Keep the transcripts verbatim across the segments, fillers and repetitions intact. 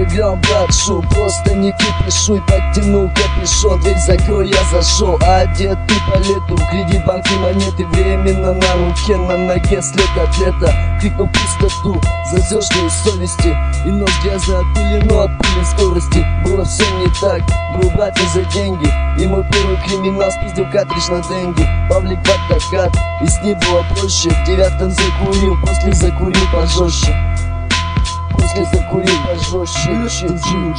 инстаграм братшу, просто не кипишуй. Подтянул капюшон, дверь закрой, я зашел. Одет ты по лету, кредит, банки, монеты. Временно на руке, на ноге след от лета. Крикнул пустоту, зазежные совести. И нос грязно от пыли, но от пыли скорости. Было все не так, был брат не за деньги. И мой первый криминал спиздил картридж на деньги. Павлик в автокат, и с ней было проще. В девятом закурил, после закурил пожестче. После закурил пожестче.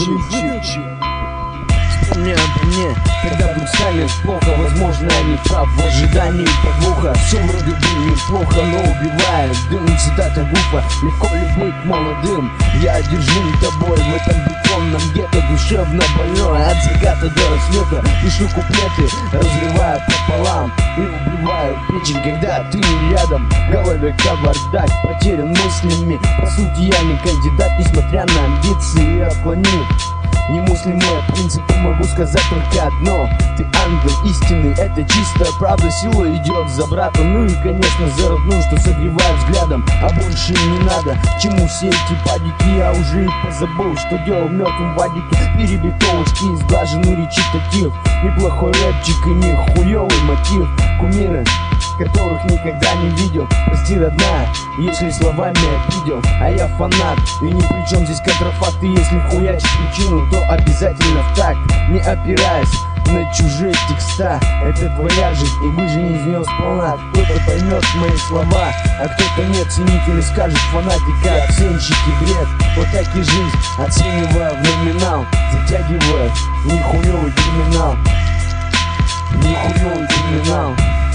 Вспомни обо мне, когда вдруг станет плохо. Возможно, я не прав в ожидании подвоха. Все вроде бы неплохо, но убивает дым. Цитата Гуфа: легко ли быть молодым? Я одержим тобой в этом бетонном гетто. Душевно больной от заката до рассвета. Пишу куплеты, разрываю пополам и убиваю печень, когда ты не рядом. В голове кавардак, потерян мыслями. По сути, я не кандидат, несмотря на амбиции и отклонил немыслимые принципы. Могу сказать только одно: ты ангел истинный, это чистая правда. Сила идет за брата, ну и конечно за родную, что согревает взглядом. А больше не надо, чему все эти падики. Я уже и позабыл, что делал в мертвом вадике. Перебитовочки, сглаженный речитатив. Неплохой рэпчик и не хуёвый мотив. Кумиры, которых никогда не видел. Прости, родная, если словами обидел. А я фанат, и ни при чем здесь контрафакты. Если хуячить причину, то обязательно в такт, не опираясь на чужие текста. Это твоя жизнь, и выжени из нее сполна. Кто-то поймет мои слова, а кто-то нет. Ценители скажут фанатика, оценщики бред. Вот так и жизнь, оценивая в номинал, затягивая нихуёвый криминал. Нихуёвый криминал.